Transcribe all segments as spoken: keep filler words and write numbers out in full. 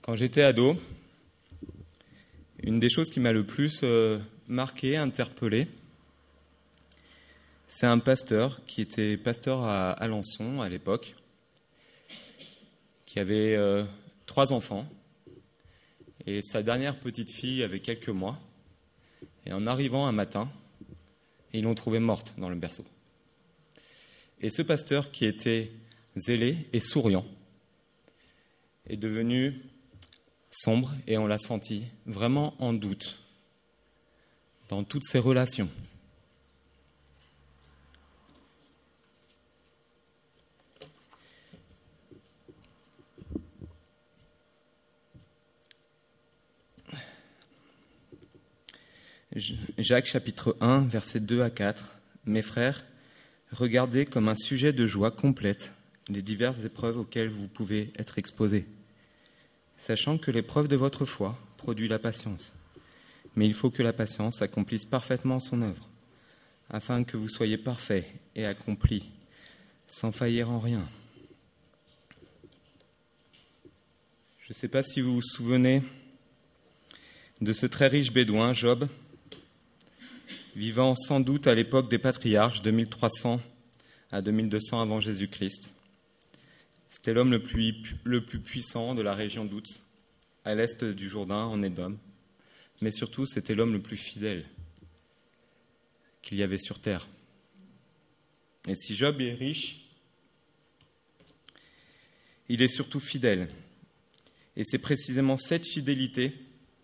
Quand j'étais ado, une des choses qui m'a le plus euh, marqué, interpellé, c'est un pasteur qui était pasteur à Alençon à l'époque, qui avait euh, trois enfants, et sa dernière petite fille avait quelques mois. Et en arrivant un matin, ils l'ont trouvée morte dans le berceau. Et ce pasteur qui était zélé et souriant est devenu sombre, et on l'a senti vraiment en doute dans toutes ses relations. Jacques chapitre un, versets deux à quatre. Mes frères, regardez comme un sujet de joie complète les diverses épreuves auxquelles vous pouvez être exposés, sachant que l'épreuve de votre foi produit la patience. Mais il faut que la patience accomplisse parfaitement son œuvre, afin que vous soyez parfaits et accomplis, sans faillir en rien. Je ne sais pas si vous vous souvenez de ce très riche bédouin, Job, vivant sans doute à l'époque des patriarches, deux mille trois cents à deux mille deux cents avant Jésus-Christ. C'était l'homme le plus, le plus puissant de la région d'Ouz, à l'est du Jourdain, en Édom. Mais surtout, c'était l'homme le plus fidèle qu'il y avait sur terre. Et si Job est riche, il est surtout fidèle. Et c'est précisément cette fidélité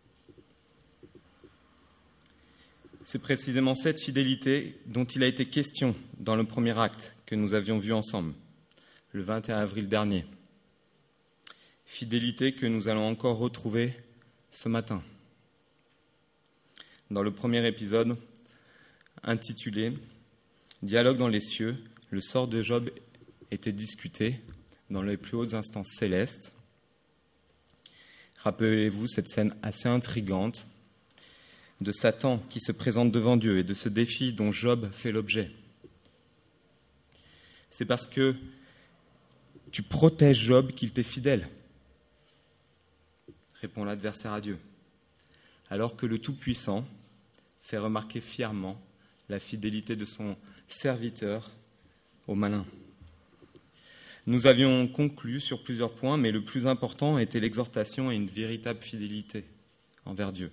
C'est précisément cette fidélité dont il a été question dans le premier acte que nous avions vu ensemble, le vingt et un avril dernier. Fidélité que nous allons encore retrouver ce matin. Dans le premier épisode, intitulé « Dialogue dans les cieux », le sort de Job était discuté dans les plus hautes instances célestes. Rappelez-vous cette scène assez intrigante de Satan qui se présente devant Dieu et de ce défi dont Job fait l'objet. C'est parce que tu protèges Job qu'il t'est fidèle, répond l'adversaire à Dieu, alors que le Tout-Puissant fait remarquer fièrement la fidélité de son serviteur au malin. Nous avions conclu sur plusieurs points, mais le plus important était l'exhortation à une véritable fidélité envers Dieu.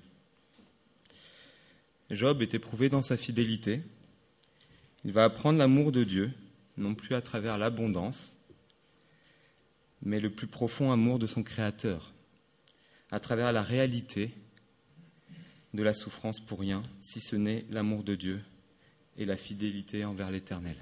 Job est éprouvé dans sa fidélité. Il va apprendre l'amour de Dieu, non plus à travers l'abondance, mais le plus profond amour de son Créateur, à travers la réalité de la souffrance pour rien, si ce n'est l'amour de Dieu et la fidélité envers l'Éternel.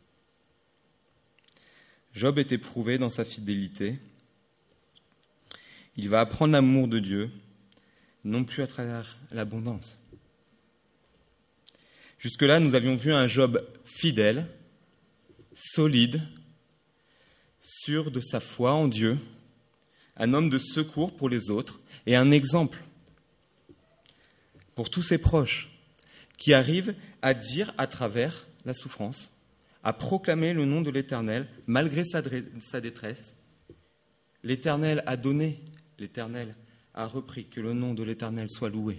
Job est éprouvé dans sa fidélité. Il va apprendre l'amour de Dieu, non plus à travers l'abondance. Jusque-là, nous avions vu un Job fidèle, solide, sûr de sa foi en Dieu, un homme de secours pour les autres et un exemple pour tous ses proches qui arrivent à dire à travers la souffrance, à proclamer le nom de l'Éternel malgré sa, sa détresse. L'Éternel a donné, l'Éternel a repris, que le nom de l'Éternel soit loué.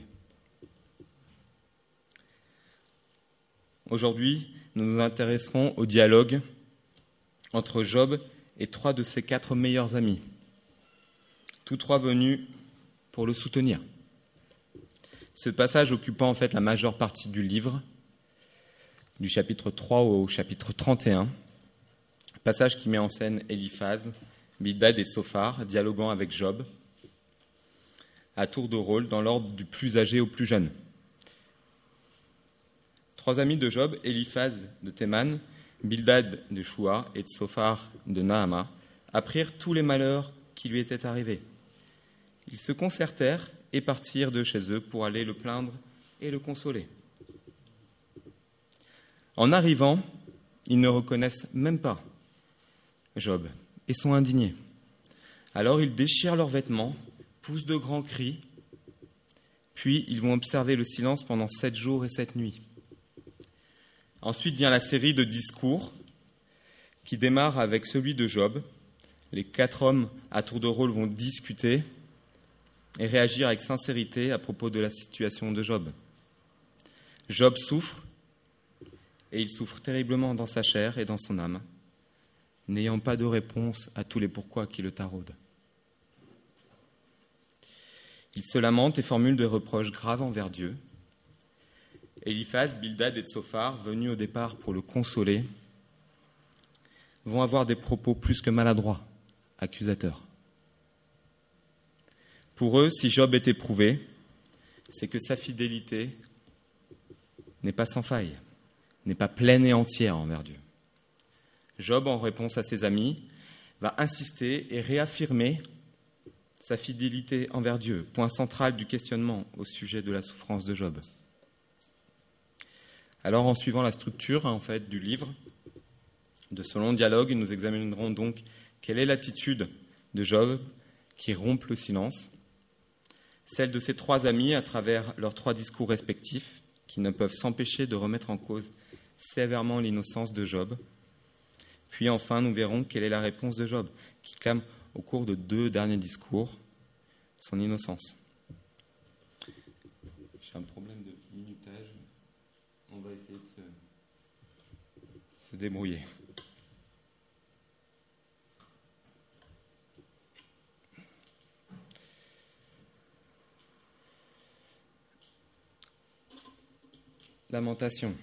Aujourd'hui, nous nous intéresserons au dialogue entre Job et trois de ses quatre meilleurs amis, tous trois venus pour le soutenir. Ce passage occupant en fait la majeure partie du livre, du chapitre trois au chapitre trente et un, passage qui met en scène Eliphaz, Bildad et Sophar dialoguant avec Job, à tour de rôle dans l'ordre du plus âgé au plus jeune. Trois amis de Job, Eliphaz de Théman, Bildad de Shua et de Sophar de Naama, apprirent tous les malheurs qui lui étaient arrivés. Ils se concertèrent et partirent de chez eux pour aller le plaindre et le consoler. En arrivant, ils ne reconnaissent même pas Job et sont indignés. Alors ils déchirent leurs vêtements, poussent de grands cris, puis ils vont observer le silence pendant sept jours et sept nuits. Ensuite vient la série de discours qui démarre avec celui de Job. Les quatre hommes à tour de rôle vont discuter et réagir avec sincérité à propos de la situation de Job. Job souffre, et il souffre terriblement dans sa chair et dans son âme, n'ayant pas de réponse à tous les pourquoi qui le taraudent. Il se lamente et formule des reproches graves envers Dieu. Éliphaz, Bildad et Tsophar, venus au départ pour le consoler, vont avoir des propos plus que maladroits, accusateurs. Pour eux, si Job est éprouvé, c'est que sa fidélité n'est pas sans faille, n'est pas pleine et entière envers Dieu. Job, en réponse à ses amis, va insister et réaffirmer sa fidélité envers Dieu, point central du questionnement au sujet de la souffrance de Job. Alors, en suivant la structure en fait, du livre, de ce long dialogue, nous examinerons donc quelle est l'attitude de Job qui rompt le silence, celle de ses trois amis à travers leurs trois discours respectifs, qui ne peuvent s'empêcher de remettre en cause sévèrement l'innocence de Job. Puis enfin, nous verrons quelle est la réponse de Job, qui clame au cours de deux derniers discours son innocence. J'ai un problème de minutage. On va essayer de se, se débrouiller. Lamentation.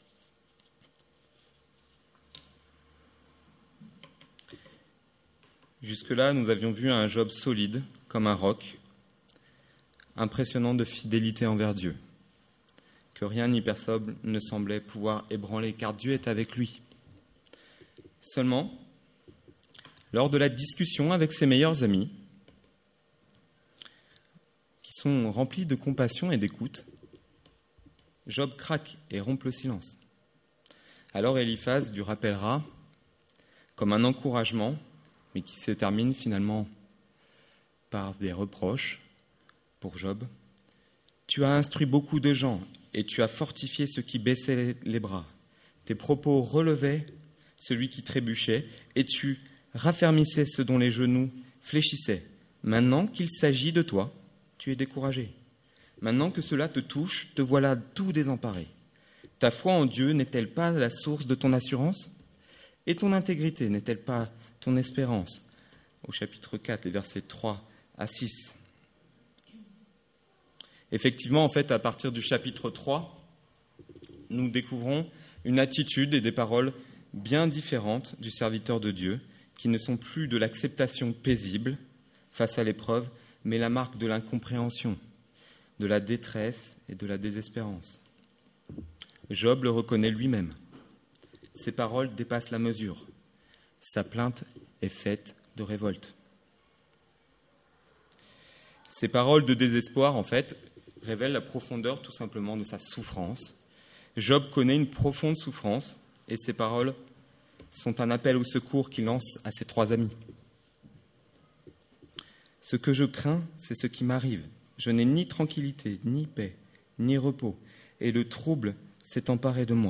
Jusque-là, nous avions vu un Job solide, comme un roc, impressionnant de fidélité envers Dieu, que rien ni personne ne semblait pouvoir ébranler, car Dieu est avec lui. Seulement, lors de la discussion avec ses meilleurs amis, qui sont remplis de compassion et d'écoute, Job craque et rompt le silence. Alors Éliphaz lui rappellera, comme un encouragement, mais qui se termine finalement par des reproches pour Job. « Tu as instruit beaucoup de gens et tu as fortifié ceux qui baissaient les bras. Tes propos relevaient celui qui trébuchait et tu raffermissais ceux dont les genoux fléchissaient. Maintenant qu'il s'agit de toi, tu es découragé. Maintenant que cela te touche, te voilà tout désemparé. Ta foi en Dieu n'est-elle pas la source de ton assurance? Et ton intégrité n'est-elle pas ton espérance ?» Au chapitre quatre, les versets trois à six. Effectivement, en fait, à partir du chapitre trois, nous découvrons une attitude et des paroles bien différentes du serviteur de Dieu, qui ne sont plus de l'acceptation paisible face à l'épreuve, mais la marque de l'incompréhension, de la détresse et de la désespérance. Job le reconnaît lui-même. Ses paroles dépassent la mesure. Sa plainte est faite de révolte. Ces paroles de désespoir, en fait, révèlent la profondeur tout simplement de sa souffrance. Job connaît une profonde souffrance et ses paroles sont un appel au secours qu'il lance à ses trois amis. « Ce que je crains, c'est ce qui m'arrive. Je n'ai ni tranquillité, ni paix, ni repos, et le trouble s'est emparé de moi. »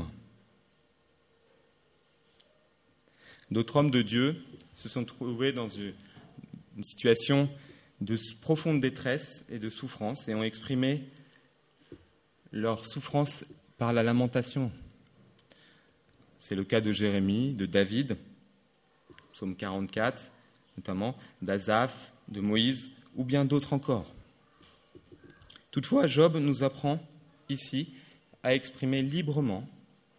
D'autres hommes de Dieu se sont trouvés dans une situation de profonde détresse et de souffrance et ont exprimé leur souffrance par la lamentation. C'est le cas de Jérémie, de David, psaume quarante-quatre notamment, d'Asaph, de Moïse ou bien d'autres encore. Toutefois, Job nous apprend ici à exprimer librement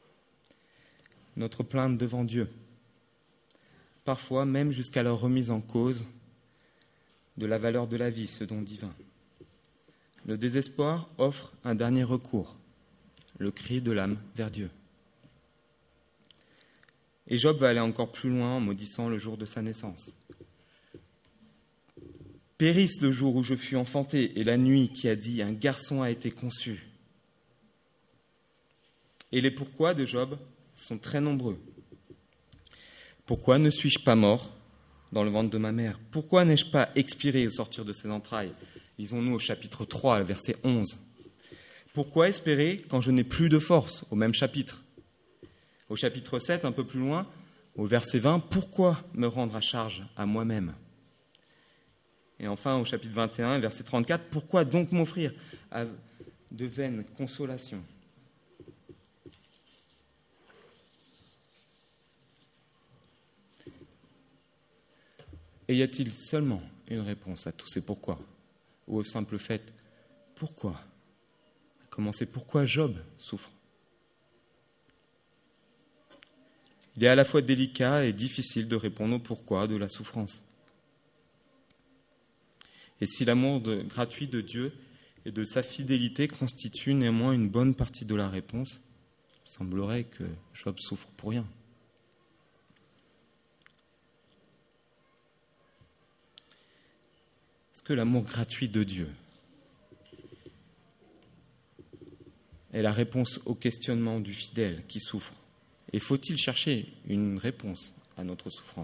notre plainte devant Dieu, parfois même jusqu'à leur remise en cause de la valeur de la vie, ce don divin. Le désespoir offre un dernier recours, le cri de l'âme vers Dieu. Et Job va aller encore plus loin en maudissant le jour de sa naissance. « Périsse le jour où je fus enfanté et la nuit qui a dit « un garçon a été conçu ». Et les pourquoi de Job sont très nombreux. Pourquoi ne suis-je pas mort dans le ventre de ma mère? Pourquoi n'ai-je pas expiré au sortir de ses entrailles? Lisons-nous au chapitre trois, verset onze. Pourquoi espérer quand je n'ai plus de force? Au même chapitre. Au chapitre sept, un peu plus loin, au verset vingt, pourquoi me rendre à charge à moi-même? Et enfin, au chapitre vingt et un, verset trente-quatre, « Pourquoi donc m'offrir à de vaines consolations ?» Et y a-t-il seulement une réponse à tous ces pourquoi ? Ou au simple fait « Pourquoi ?» À commencer, pourquoi Job souffre ? Il est à la fois délicat et difficile de répondre au pourquoi de la souffrance. Et si l'amour de, gratuit de Dieu et de sa fidélité constitue néanmoins une bonne partie de la réponse, il semblerait que Job souffre pour rien. Est-ce que l'amour gratuit de Dieu est la réponse au questionnement du fidèle qui souffre ? Et faut-il chercher une réponse à notre souffrance ?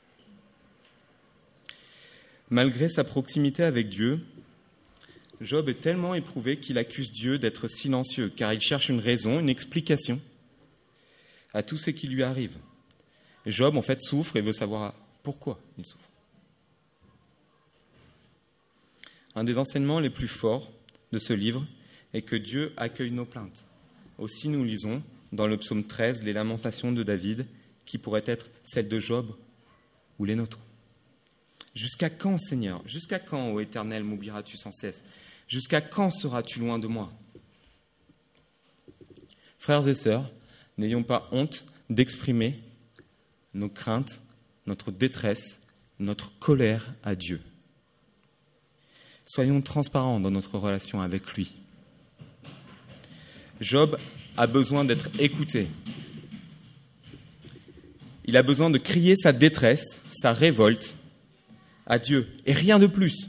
Malgré sa proximité avec Dieu, Job est tellement éprouvé qu'il accuse Dieu d'être silencieux, car il cherche une raison, une explication à tout ce qui lui arrive. Job, en fait, souffre et veut savoir pourquoi il souffre. Un des enseignements les plus forts de ce livre est que Dieu accueille nos plaintes. Aussi, nous lisons dans le psaume treize les lamentations de David, qui pourraient être celles de Job ou les nôtres. Jusqu'à quand, Seigneur ? Jusqu'à quand, ô Éternel, m'oublieras-tu sans cesse ? Jusqu'à quand seras-tu loin de moi ? Frères et sœurs, n'ayons pas honte d'exprimer nos craintes, notre détresse, notre colère à Dieu. Soyons transparents dans notre relation avec lui. Job a besoin d'être écouté. Il a besoin de crier sa détresse, sa révolte à Dieu, et rien de plus.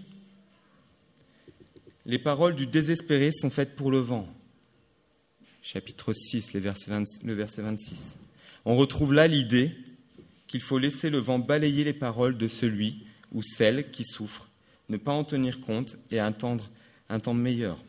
Les paroles du désespéré sont faites pour le vent. Chapitre six, le verset vingt-six. On retrouve là l'idée qu'il faut laisser le vent balayer les paroles de celui ou celle qui souffre, ne pas en tenir compte et attendre un temps meilleur.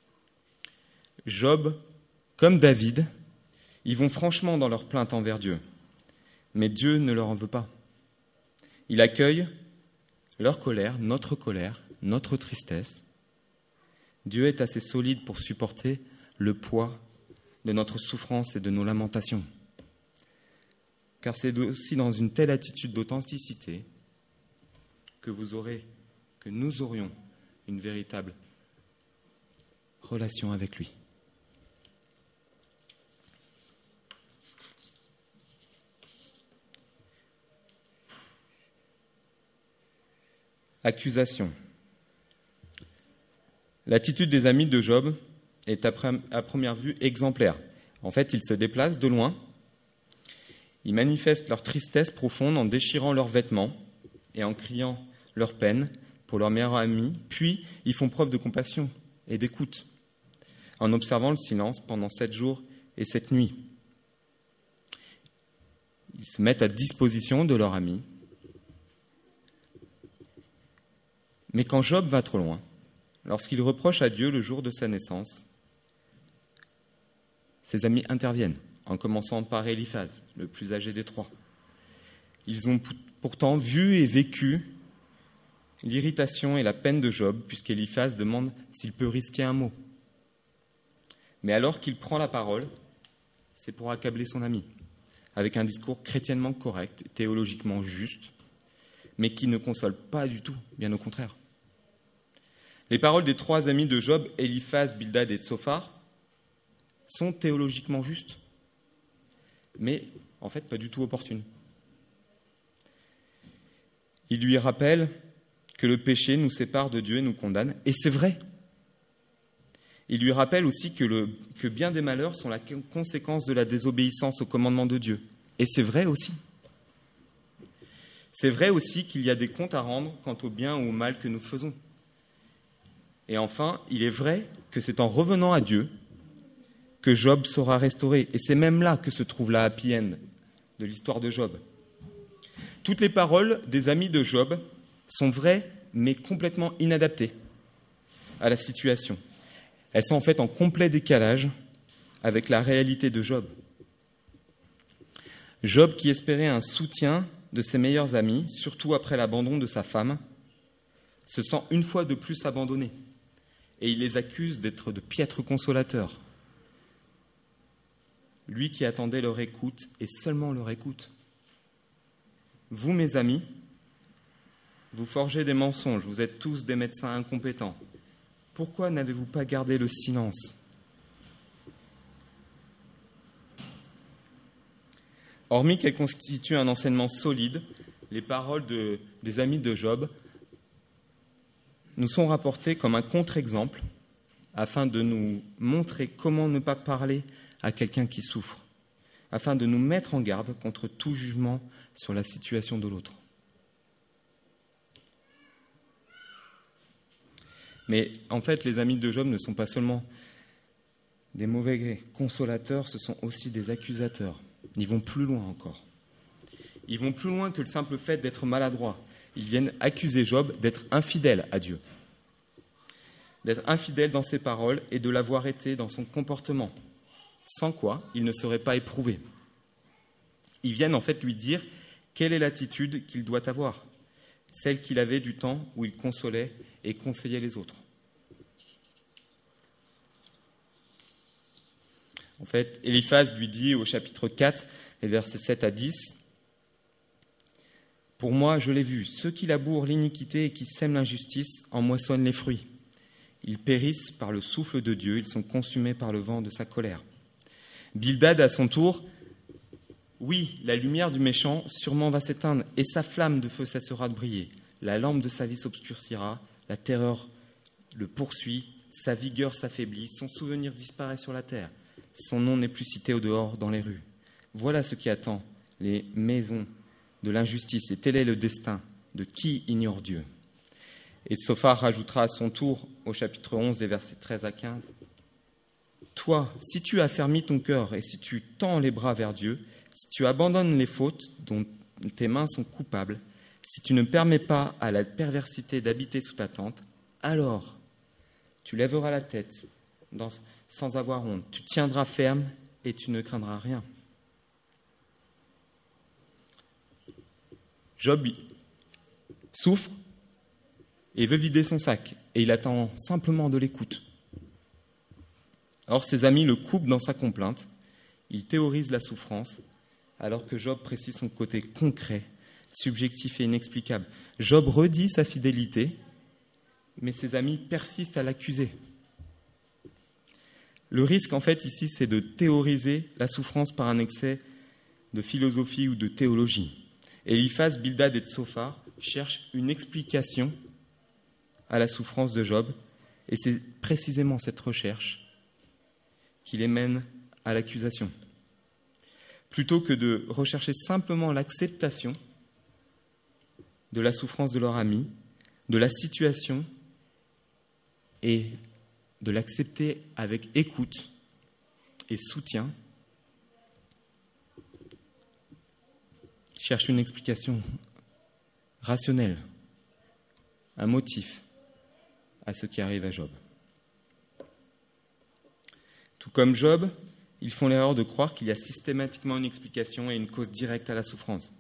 Job, comme David, ils vont franchement dans leur plainte envers Dieu. Mais Dieu ne leur en veut pas. Il accueille leur colère, notre colère, notre tristesse. Dieu est assez solide pour supporter le poids de notre souffrance et de nos lamentations. Car c'est aussi dans une telle attitude d'authenticité que vous aurez, que nous aurions une véritable relation avec lui. Accusation. L'attitude des amis de Job est à première vue exemplaire. En fait, ils se déplacent de loin, ils manifestent leur tristesse profonde en déchirant leurs vêtements et en criant leur peine pour leur meilleur ami, puis ils font preuve de compassion et d'écoute en observant le silence pendant sept jours et sept nuits. Ils se mettent à disposition de leur ami. Mais quand Job va trop loin, lorsqu'il reproche à Dieu le jour de sa naissance, ses amis interviennent, en commençant par Éliphaz, le plus âgé des trois. Ils ont pourtant vu et vécu l'irritation et la peine de Job, puisqu'Éliphaz demande s'il peut risquer un mot. Mais alors qu'il prend la parole, c'est pour accabler son ami, avec un discours chrétiennement correct, théologiquement juste, mais qui ne console pas du tout, bien au contraire. Les paroles des trois amis de Job, Éliphaz, Bildad et Tsophar, sont théologiquement justes, mais en fait pas du tout opportunes. Ils lui rappellent que le péché nous sépare de Dieu et nous condamne, et c'est vrai. Ils lui rappellent aussi que, le, que bien des malheurs sont la conséquence de la désobéissance au commandement de Dieu, et c'est vrai aussi. C'est vrai aussi qu'il y a des comptes à rendre quant au bien ou au mal que nous faisons. Et enfin, il est vrai que c'est en revenant à Dieu que Job sera restauré. Et c'est même là que se trouve la happy end de l'histoire de Job. Toutes les paroles des amis de Job sont vraies, mais complètement inadaptées à la situation. Elles sont en fait en complet décalage avec la réalité de Job. Job, qui espérait un soutien de ses meilleurs amis, surtout après l'abandon de sa femme, se sent une fois de plus abandonné et il les accuse d'être de piètres consolateurs. Lui qui attendait leur écoute et seulement leur écoute. Vous, mes amis, vous forgez des mensonges, vous êtes tous des médecins incompétents. Pourquoi n'avez-vous pas gardé le silence ? Hormis qu'elles constituent un enseignement solide, les paroles de, des amis de Job nous sont rapportées comme un contre-exemple afin de nous montrer comment ne pas parler à quelqu'un qui souffre, afin de nous mettre en garde contre tout jugement sur la situation de l'autre. Mais en fait, les amis de Job ne sont pas seulement des mauvais consolateurs, ce sont aussi des accusateurs. Ils vont plus loin encore. Ils vont plus loin que le simple fait d'être maladroit. Ils viennent accuser Job d'être infidèle à Dieu, d'être infidèle dans ses paroles et de l'avoir été dans son comportement, sans quoi il ne serait pas éprouvé. Ils viennent en fait lui dire quelle est l'attitude qu'il doit avoir, celle qu'il avait du temps où il consolait et conseillait les autres. En fait, Éliphaz lui dit au chapitre quatre, les versets sept à dix, « Pour moi, je l'ai vu, ceux qui labourent l'iniquité et qui sèment l'injustice en moissonnent les fruits. Ils périssent par le souffle de Dieu, ils sont consumés par le vent de sa colère. » Bildad, à son tour, « Oui, la lumière du méchant sûrement va s'éteindre, et sa flamme de feu cessera de briller. La lampe de sa vie s'obscurcira, la terreur le poursuit, sa vigueur s'affaiblit, son souvenir disparaît sur la terre. Son nom n'est plus cité au dehors dans les rues. Voilà ce qui attend les maisons de l'injustice, et tel est le destin de qui ignore Dieu. » Et Sophar rajoutera à son tour, au chapitre onze, les versets treize à quinze, « Toi, si tu affermis ton cœur et si tu tends les bras vers Dieu, si tu abandonnes les fautes dont tes mains sont coupables, si tu ne permets pas à la perversité d'habiter sous ta tente, alors tu lèveras la tête dans, sans avoir honte, tu tiendras ferme et tu ne craindras rien. » Job souffre et veut vider son sac, et il attend simplement de l'écoute. Or, ses amis le coupent dans sa complainte, ils théorisent la souffrance, alors que Job précise son côté concret, subjectif et inexplicable. Job redit sa fidélité, mais ses amis persistent à l'accuser. Le risque, en fait, ici, c'est de théoriser la souffrance par un excès de philosophie ou de théologie. Éliphaz, Bildad et Tsophar cherchent une explication à la souffrance de Job, et c'est précisément cette recherche qui les mène à l'accusation. Plutôt que de rechercher simplement l'acceptation de la souffrance de leur ami, de la situation, et de l'accepter avec écoute et soutien, cherche une explication rationnelle, un motif à ce qui arrive à Job. Tout comme Job, ils font l'erreur de croire qu'il y a systématiquement une explication et une cause directe à la souffrance.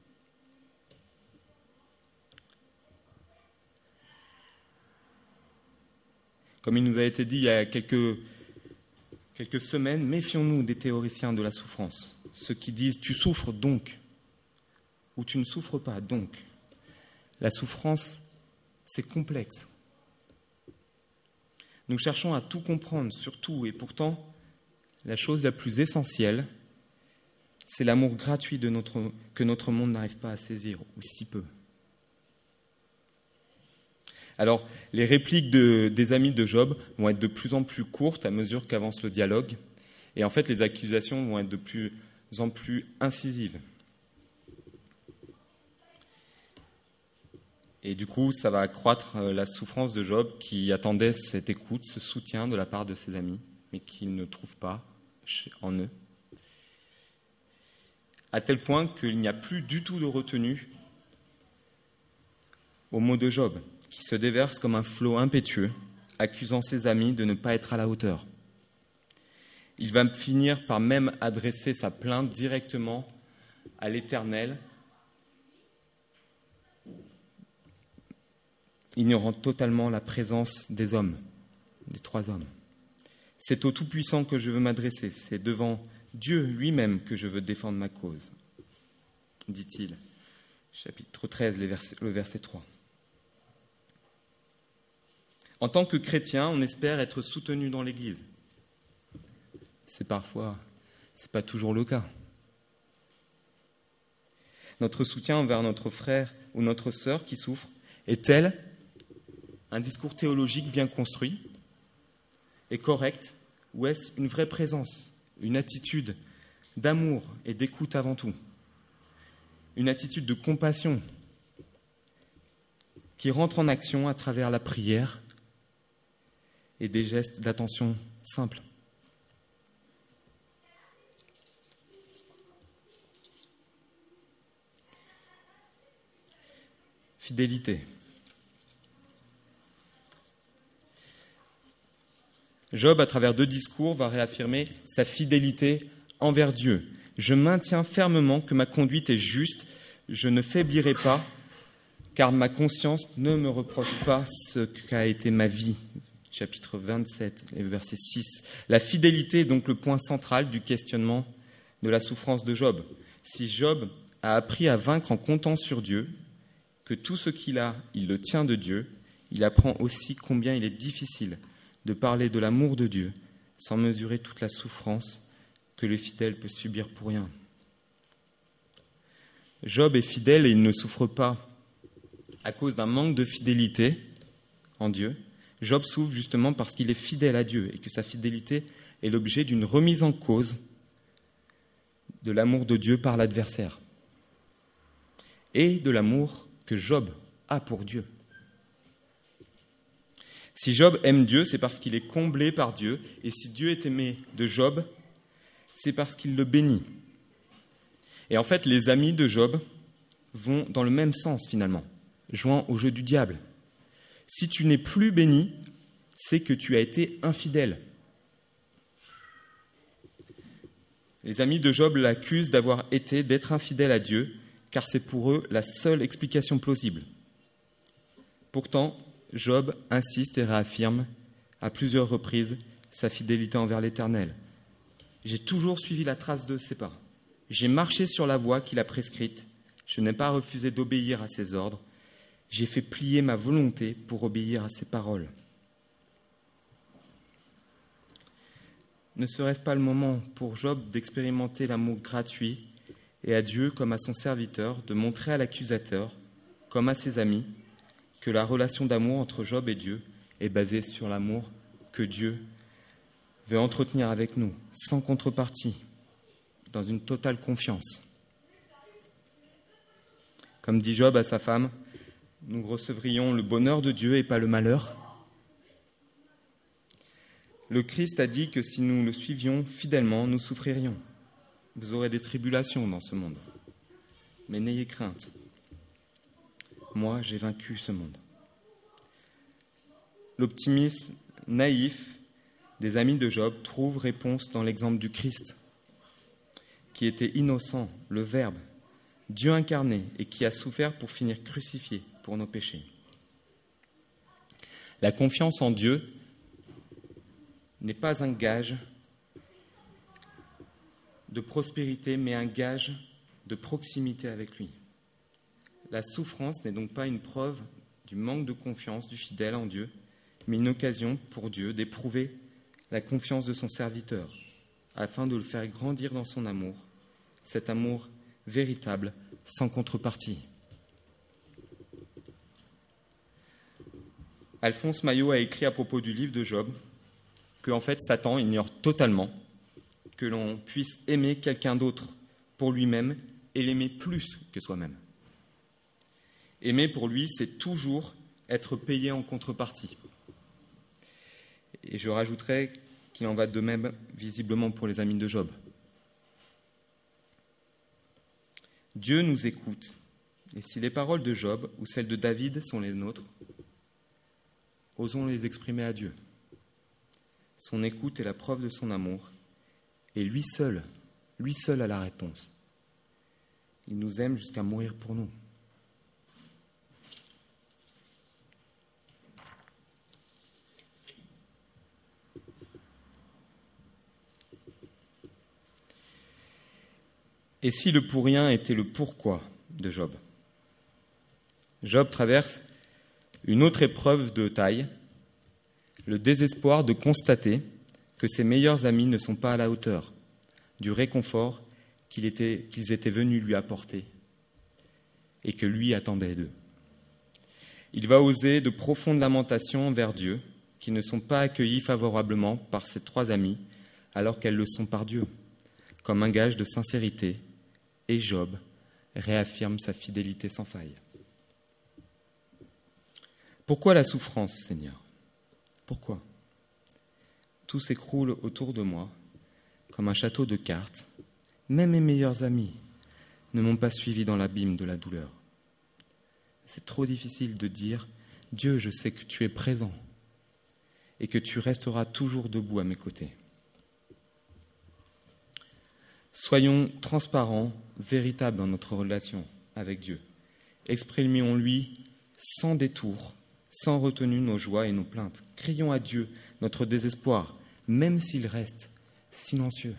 Comme il nous a été dit il y a quelques, quelques semaines, méfions-nous des théoriciens de la souffrance, ceux qui disent « tu souffres donc » ou « tu ne souffres pas donc ». La souffrance, c'est complexe. Nous cherchons à tout comprendre sur tout, et pourtant, la chose la plus essentielle, c'est l'amour gratuit de notre, que notre monde n'arrive pas à saisir, ou si peu. Alors, les répliques de, des amis de Job vont être de plus en plus courtes à mesure qu'avance le dialogue, et en fait, les accusations vont être de plus en plus incisives. Et du coup, ça va accroître la souffrance de Job qui attendait cette écoute, ce soutien de la part de ses amis, mais qu'il ne trouve pas en eux. À tel point qu'il n'y a plus du tout de retenue aux mots de Job, qui se déverse comme un flot impétueux, accusant ses amis de ne pas être à la hauteur. Il va finir par même adresser sa plainte directement à l'Éternel, ignorant totalement la présence des hommes, des trois hommes. C'est au Tout-Puissant que je veux m'adresser, c'est devant Dieu lui-même que je veux défendre ma cause, dit-il. Chapitre treize, les versets, le verset trois. En tant que chrétien, on espère être soutenu dans l'Église. C'est parfois, c'est pas toujours le cas. Notre soutien envers notre frère ou notre sœur qui souffre est-elle un discours théologique bien construit et correct, ou est-ce une vraie présence, une attitude d'amour et d'écoute avant tout, une attitude de compassion qui rentre en action à travers la prière et des gestes d'attention simples. Fidélité. Job, à travers deux discours, va réaffirmer sa fidélité envers Dieu. Je maintiens fermement que ma conduite est juste, je ne faiblirai pas, car ma conscience ne me reproche pas ce qu'a été ma vie. Chapitre vingt-sept, verset six. La fidélité est donc le point central du questionnement de la souffrance de Job. Si Job a appris à vaincre en comptant sur Dieu, que tout ce qu'il a, il le tient de Dieu, il apprend aussi combien il est difficile de parler de l'amour de Dieu sans mesurer toute la souffrance que le fidèle peut subir pour rien. Job est fidèle et il ne souffre pas à cause d'un manque de fidélité en Dieu. Job souffre justement parce qu'il est fidèle à Dieu et que sa fidélité est l'objet d'une remise en cause de l'amour de Dieu par l'adversaire et de l'amour que Job a pour Dieu. Si Job aime Dieu, c'est parce qu'il est comblé par Dieu, et si Dieu est aimé de Job, c'est parce qu'il le bénit. Et en fait, les amis de Job vont dans le même sens finalement, jouant au jeu du diable. Si tu n'es plus béni, c'est que tu as été infidèle. Les amis de Job l'accusent d'avoir été, d'être infidèle à Dieu, car c'est pour eux la seule explication plausible. Pourtant, Job insiste et réaffirme à plusieurs reprises sa fidélité envers l'Éternel. J'ai toujours suivi la trace de ses pas. J'ai marché sur la voie qu'il a prescrite. Je n'ai pas refusé d'obéir à ses ordres. J'ai fait plier ma volonté pour obéir à ses paroles. Ne serait-ce pas le moment pour Job d'expérimenter l'amour gratuit et à Dieu comme à son serviteur, de montrer à l'accusateur, comme à ses amis, que la relation d'amour entre Job et Dieu est basée sur l'amour que Dieu veut entretenir avec nous, sans contrepartie, dans une totale confiance. Comme dit Job à sa femme, nous recevrions le bonheur de Dieu et pas le malheur. Le Christ a dit que si nous le suivions fidèlement, nous souffririons. Vous aurez des tribulations dans ce monde, mais n'ayez crainte. Moi, j'ai vaincu ce monde. L'optimisme naïf des amis de Job trouve réponse dans l'exemple du Christ, qui était innocent, le Verbe, Dieu incarné, et qui a souffert pour finir crucifié pour nos péchés. La confiance en Dieu n'est pas un gage de prospérité, mais un gage de proximité avec lui. La souffrance n'est donc pas une preuve du manque de confiance du fidèle en Dieu, mais une occasion pour Dieu d'éprouver la confiance de son serviteur, afin de le faire grandir dans son amour, cet amour véritable, sans contrepartie. Alphonse Maillot a écrit à propos du livre de Job que, en fait, Satan ignore totalement que l'on puisse aimer quelqu'un d'autre pour lui-même et l'aimer plus que soi-même. Aimer pour lui, c'est toujours être payé en contrepartie. Et je rajouterai qu'il en va de même visiblement pour les amis de Job. Dieu nous écoute, et si les paroles de Job ou celles de David sont les nôtres, osons les exprimer à Dieu. Son écoute est la preuve de son amour, et lui seul, lui seul a la réponse. Il nous aime jusqu'à mourir pour nous. Et si le pour rien était le pourquoi de Job ? Job traverse une autre épreuve de taille, le désespoir de constater que ses meilleurs amis ne sont pas à la hauteur du réconfort qu'il était, qu'ils étaient venus lui apporter et que lui attendait d'eux. Il va oser de profondes lamentations envers Dieu qui ne sont pas accueillies favorablement par ses trois amis alors qu'elles le sont par Dieu, comme un gage de sincérité, et Job réaffirme sa fidélité sans faille. Pourquoi la souffrance, Seigneur ? Pourquoi ? Tout s'écroule autour de moi comme un château de cartes. Même mes meilleurs amis ne m'ont pas suivi dans l'abîme de la douleur. C'est trop difficile de dire « Dieu, je sais que tu es présent et que tu resteras toujours debout à mes côtés ». Soyons transparents, véritables dans notre relation avec Dieu. Exprimons-lui sans détour, sans retenue nos joies et nos plaintes. Crions à Dieu notre désespoir, même s'il reste silencieux.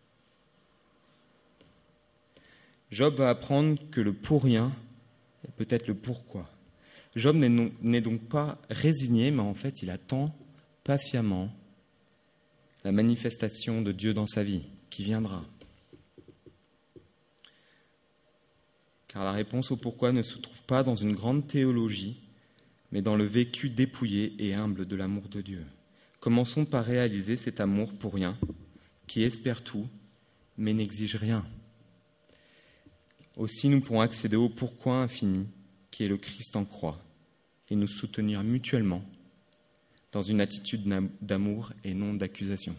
Job va apprendre que le pour rien est peut-être le pourquoi. Job n'est, non, n'est donc pas résigné, mais en fait il attend patiemment la manifestation de Dieu dans sa vie, qui viendra. Car la réponse au pourquoi ne se trouve pas dans une grande théologie, mais dans le vécu dépouillé et humble de l'amour de Dieu. Commençons par réaliser cet amour pour rien, qui espère tout, mais n'exige rien. Aussi, nous pourrons accéder au pourquoi infini, qui est le Christ en croix, et nous soutenir mutuellement dans une attitude d'amour et non d'accusation.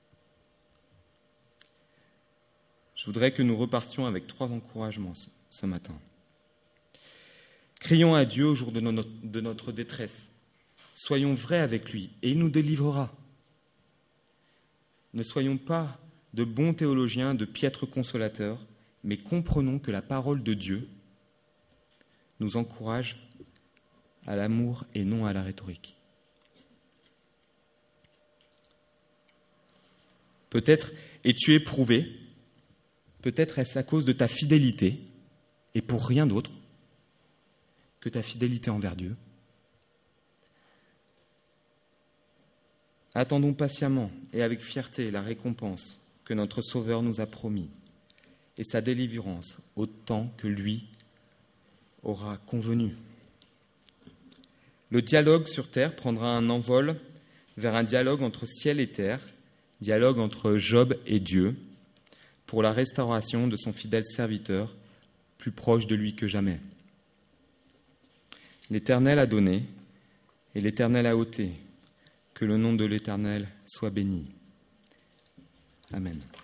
Je voudrais que nous repartions avec trois encouragements ce matin. Crions à Dieu au jour de notre, de notre détresse. Soyons vrais avec lui et il nous délivrera. Ne soyons pas de bons théologiens, de piètres consolateurs, mais comprenons que la parole de Dieu nous encourage à l'amour et non à la rhétorique. Peut-être es-tu éprouvé, peut-être est-ce à cause de ta fidélité, et pour rien d'autre que ta fidélité envers Dieu. Attendons patiemment et avec fierté la récompense que notre Sauveur nous a promis et sa délivrance autant que lui aura convenu. Le dialogue sur terre prendra un envol vers un dialogue entre ciel et terre, dialogue entre Job et Dieu, pour la restauration de son fidèle serviteur, plus proche de lui que jamais. L'Éternel a donné et l'Éternel a ôté. Que le nom de l'Éternel soit béni. Amen.